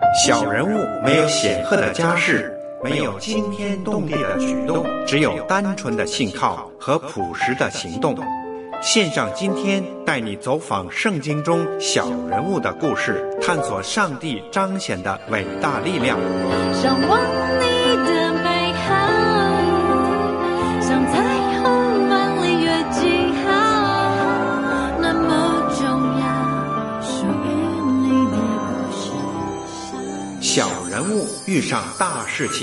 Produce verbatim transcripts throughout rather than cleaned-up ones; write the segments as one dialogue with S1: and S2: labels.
S1: 小人物没有显赫的家世，没有惊天动地的举动，只有单纯的信靠和朴实的行动。线上今天带你走访圣经中小人物的故事，探索上帝彰显的伟大力量。
S2: 向往你的美好，像彩虹般离越记号，那么重要，属于你的故事。
S1: 小人物遇上大事情。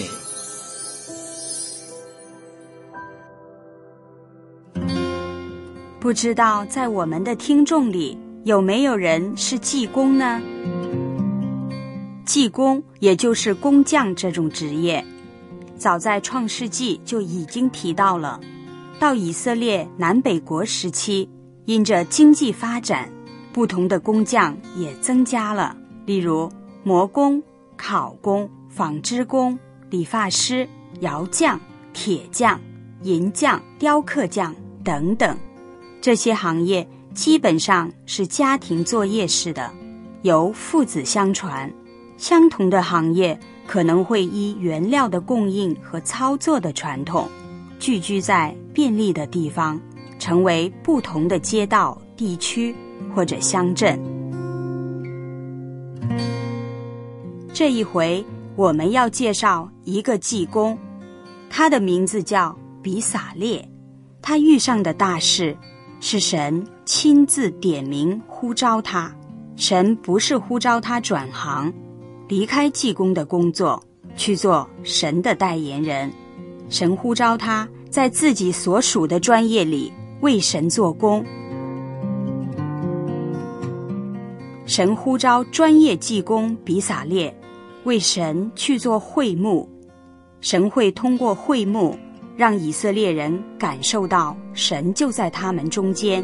S3: 不知道在我们的听众里有没有人是技工呢？技工也就是工匠这种职业，早在创世纪就已经提到了。到以色列南北国时期，因着经济发展，不同的工匠也增加了，例如磨工、烤工、纺织工、理发师、窑匠、铁匠、银匠、雕刻匠等等。这些行业基本上是家庭作业式的，由父子相传。相同的行业可能会依原料的供应和操作的传统，聚居在便利的地方，成为不同的街道、地区或者乡镇。这一回我们要介绍一个技工，他的名字叫比撒列。他遇上的大事是神亲自点名呼召他，神不是呼召他转行，离开技工的工作，去做神的代言人。神呼召他在自己所属的专业里为神做工。神呼召专业技工比撒列为神去做会幕，神会通过会幕让以色列人感受到神就在他们中间。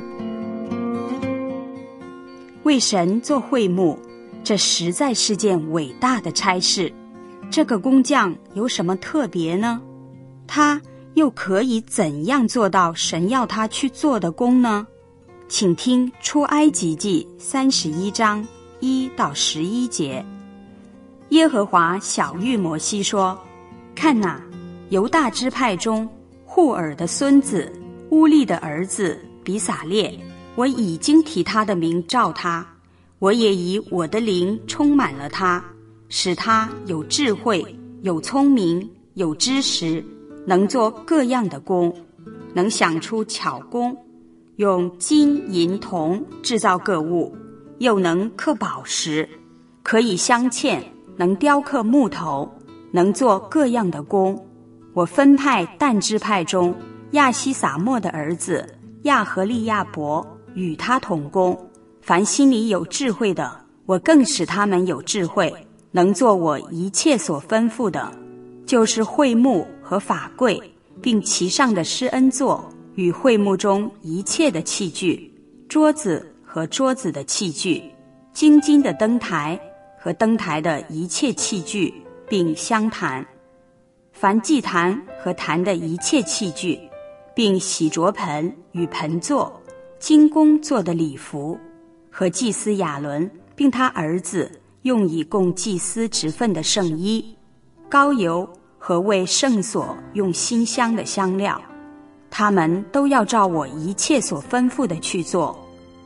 S3: 为神做会幕，这实在是件伟大的差事。这个工匠有什么特别呢？他又可以怎样做到神要他去做的工呢？请听出埃及记三十一章一到十一节。耶和华晓谕摩西说：看哪，犹大支派中户尔的孙子乌利的儿子比撒列，我已经提他的名召他，我也以我的灵充满了他，使他有智慧，有聪明，有知识，能做各样的工，能想出巧工，用金银铜制造各物，又能刻宝石，可以镶嵌，能雕刻木头，能做各样的工。我分派但支派中亚西撒莫的儿子亚和利亚伯与他同工，凡心里有智慧的，我更使他们有智慧，能做我一切所吩咐的，就是会幕和法柜，并其上的施恩座与会幕中一切的器具，桌子和桌子的器具，金金的灯台和灯台的一切器具，并香坛，凡祭坛和坛的一切器具，并洗濯盆与盆座，金工做的礼服，和祭司亚伦并他儿子用以供祭司职分的圣衣，膏油和为圣所用馨香的香料，他们都要照我一切所吩咐的去做。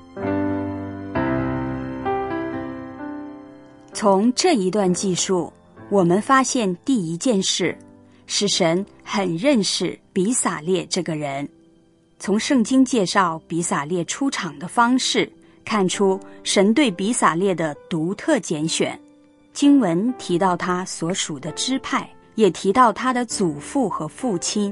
S3: 从这一段记述，我们发现第一件事是神很认识比撒列这个人。从圣经介绍比撒列出场的方式，看出神对比撒列的独特拣选。经文提到他所属的支派，也提到他的祖父和父亲。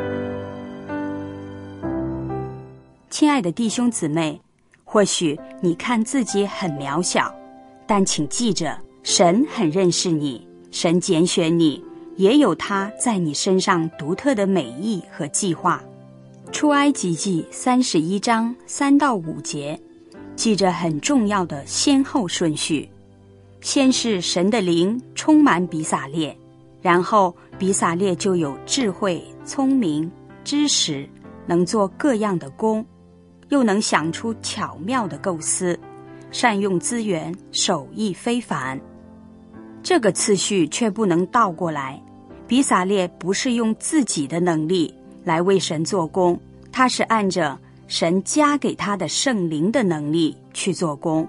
S3: 亲爱的弟兄姊妹，或许你看自己很渺小，但请记着，神很认识你，神拣选你，也有他在你身上独特的美意和计划。出埃及记三十一章三到五节，记着很重要的先后顺序。先是神的灵充满比撒列，然后比撒列就有智慧、聪明、知识，能做各样的工，又能想出巧妙的构思，善用资源，手艺非凡。 这个次序却不能倒过来。比撒列不是用自己的能力来为神做工，他是按着神加给他的圣灵的能力去做工。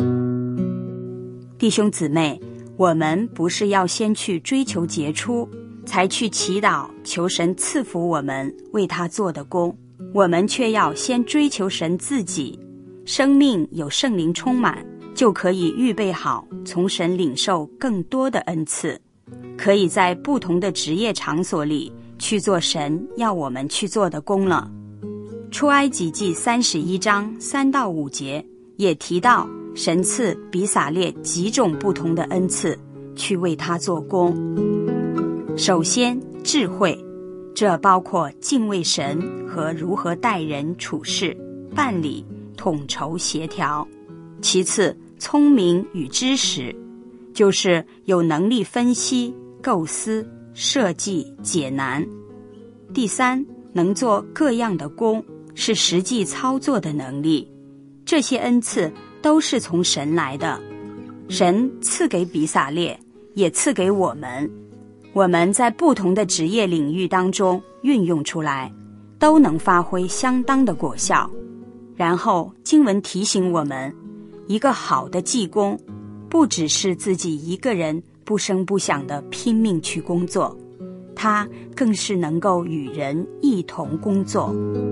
S3: 弟兄姊妹，我们不是要先去追求杰出，才去祈祷求神赐福我们为他做的工，我们却要先追求神自己。生命有圣灵充满，就可以预备好从神领受更多的恩赐，可以在不同的职业场所里去做神要我们去做的工了。出埃及记三十一章三到五节也提到神赐比撒列几种不同的恩赐去为他做工。首先，智慧，这包括敬畏神和如何待人处事、办理、统筹协调。其次，聪明与知识，就是有能力分析、构思、设计、解难。第三，能做各样的工，是实际操作的能力。这些恩赐都是从神来的，神赐给比撒列，也赐给我们。我们在不同的职业领域当中运用出来，都能发挥相当的果效。然后经文提醒我们，一个好的技工不只是自己一个人不声不响地拼命去工作，他更是能够与人一同工作。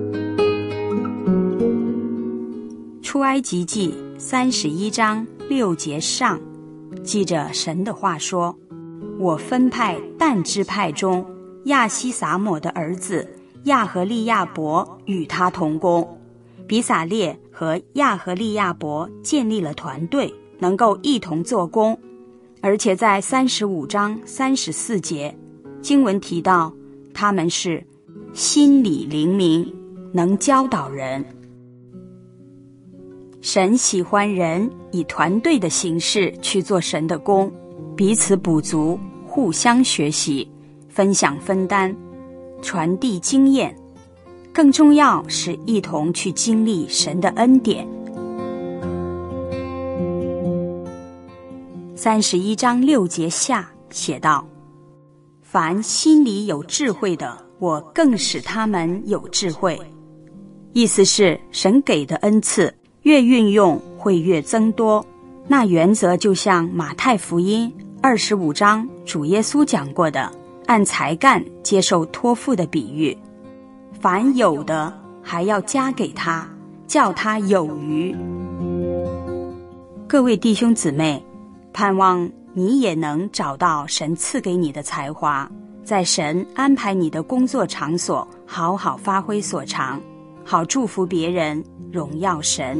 S3: 出埃及记三十一章六节上记着神的话说，我分派但支派中亚西撒抹的儿子亚和利亚伯与他同工。比撒列和亚和利亚伯建立了团队，能够一同做工。而且在三十五章三十四节经文提到，他们是心里灵明，能教导人。神喜欢人以团队的形式去做神的工，彼此补足，互相学习，分享分担，传递经验。更重要是一同去经历神的恩典。三十一章六节下写道，凡心里有智慧的，我更使他们有智慧。意思是神给的恩赐越运用会越增多。那原则就像马太福音二十五章主耶稣讲过的，按才干接受托付的比喻，凡有的还要加给他，叫他有余。各位弟兄姊妹，盼望你也能找到神赐给你的才华，在神安排你的工作场所好好发挥所长，好祝福别人，荣耀神。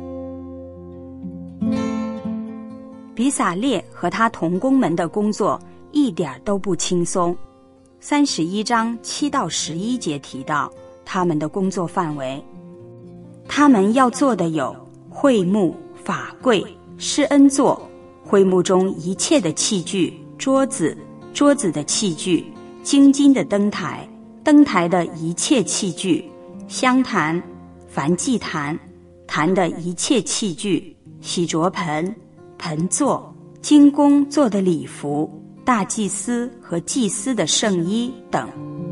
S3: 比撒列和他同工们的工作一点都不轻松。三十一章七到十一节提到他们的工作范围，他们要做的有会幕、法柜、施恩座，会幕中一切的器具，桌子、桌子的器具，金金的灯台，灯台的一切器具，香坛、燔祭坛，坛的一切器具，洗濯盆、盆座，金工做的礼服，大祭司和祭司的圣衣等。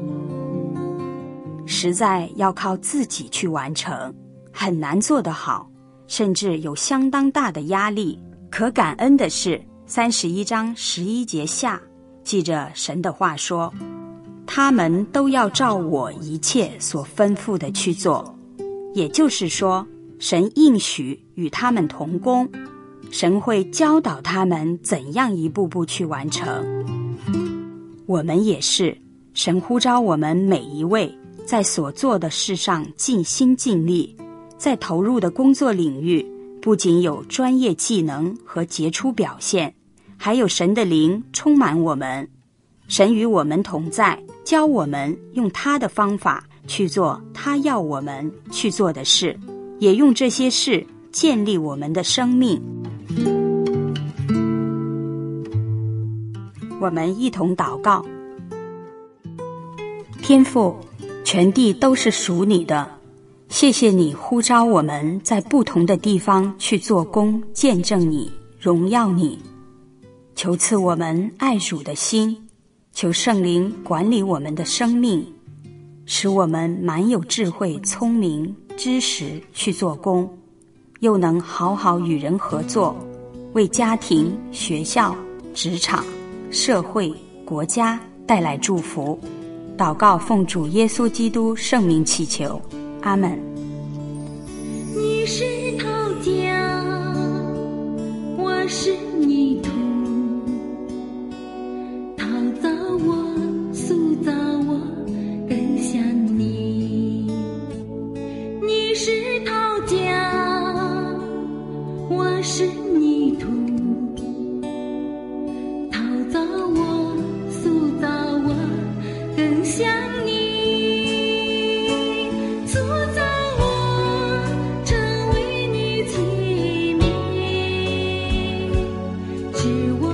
S3: 实在要靠自己去完成，很难做得好，甚至有相当大的压力。可感恩的是，三十一章十一节下记着神的话说，他们都要照我一切所吩咐的去做。也就是说，神应许与他们同工，神会教导他们怎样一步步去完成。我们也是，神呼召我们每一位在所做的事上尽心尽力，在投入的工作领域不仅有专业技能和杰出表现，还有神的灵充满我们。神与我们同在，教我们用他的方法去做他要我们去做的事，也用这些事建立我们的生命。我们一同祷告。天父，全地都是属你的，谢谢你呼召我们在不同的地方去做工，见证你，荣耀你。 求赐我们爱主的心，求圣灵管理我们的生命，使我们满有智慧、聪明、知识去做工，又能好好与人合作，为家庭、学校、职场、社会、国家带来祝福。祷告奉主耶稣基督圣名祈求，阿们。
S2: 你是陶匠，我是泥土，陶造我，塑造我，更像你。你是陶匠，我是泥土，陶造我，塑造我，更像你。塑造我成为你器皿，使我